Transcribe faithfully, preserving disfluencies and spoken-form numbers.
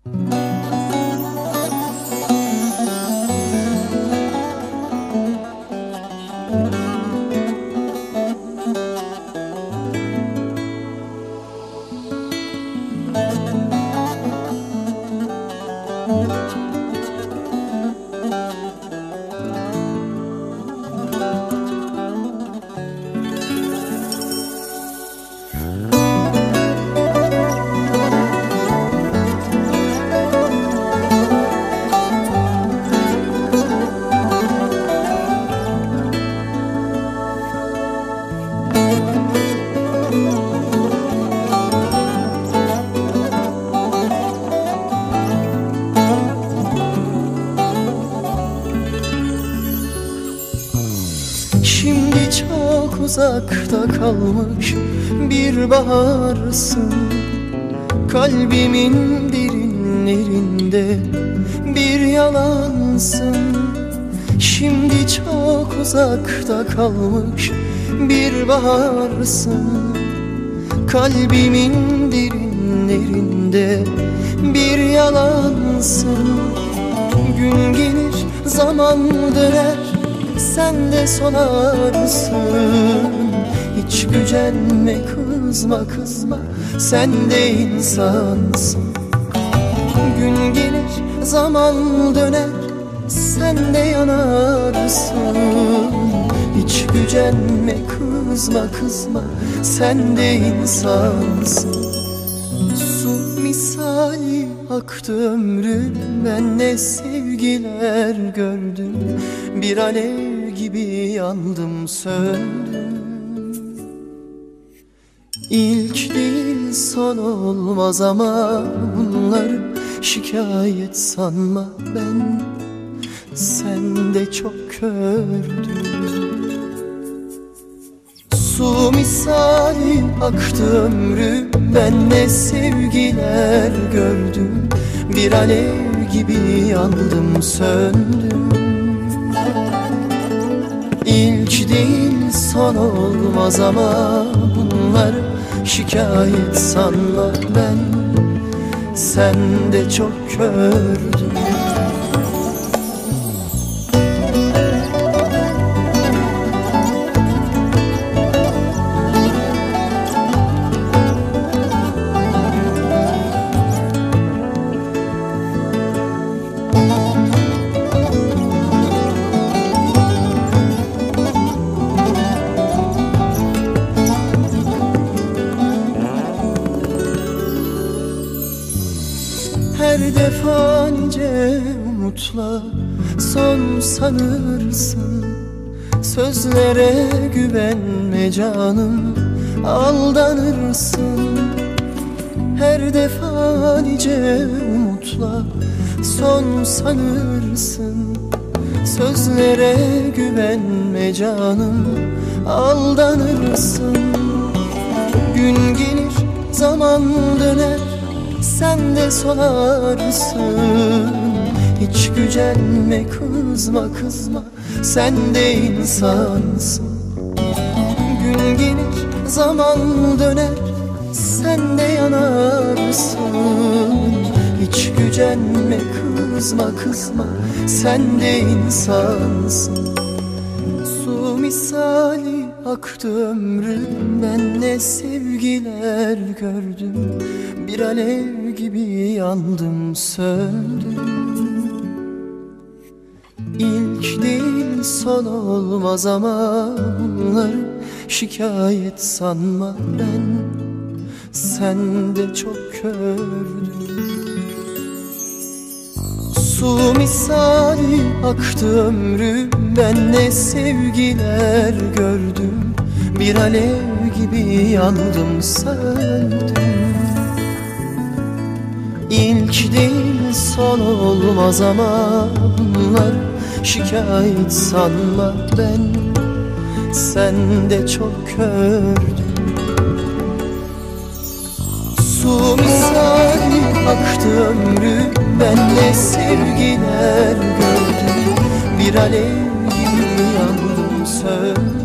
Şimdi çok uzakta kalmış bir baharsın, kalbimin derinlerinde bir yalansın. Şimdi çok uzakta kalmış bir baharsın, kalbimin derinlerinde bir yalansın. Gün gelir zaman döner, sen de solarsın. Hiç gücenme, kızma kızma, sen de insansın. Gün gelir zaman döner, sen de yanarsın. Hiç gücenme, kızma kızma, sen de insansın. Su misali aktı ömrüm, ben ne sevgiler gördüm. Bir alev gibi yandım söndüm. İlk değil son olmaz ama bunları şikayet sanma, ben sende çok kördüm. Su misali aktı ömrüm, ben ne sevgiler gördüm. Bir alev gibi yandım söndüm. İlk değil son olmaz ama bunları şikayet sanma, ben sende çok kördüm. Her defa nice umutla son sanırsın. Sözlere güvenme canım, aldanırsın. Her defa nice umutla son sanırsın. Sözlere güvenme canım, aldanırsın. Gün gelir zaman döner, sen de solarsın. Hiç gücenme, kızma kızma, sen de insansın. Gün gelir zaman döner, sen de yanarsın. Hiç gücenme, kızma kızma, sen de insansın. Su misali aktı ömrüm, ben ne sevgiler gördüm. Bir alev gibi yandım söndüm. İlk değil son olmaz ama bunları şikayet sanma, ben sende çok kördüm. Su misali aktı ömrüm, ben ne sevgiler gördüm. Bir alev gibi yandım söndüm. İlk değil son olmaz ama bunlar şikayet sanma, ben sende çok kördüm. Su misali aktı ömrüm, ben ne sevgiler gördüm. Bir alev gibi yandım söndüm.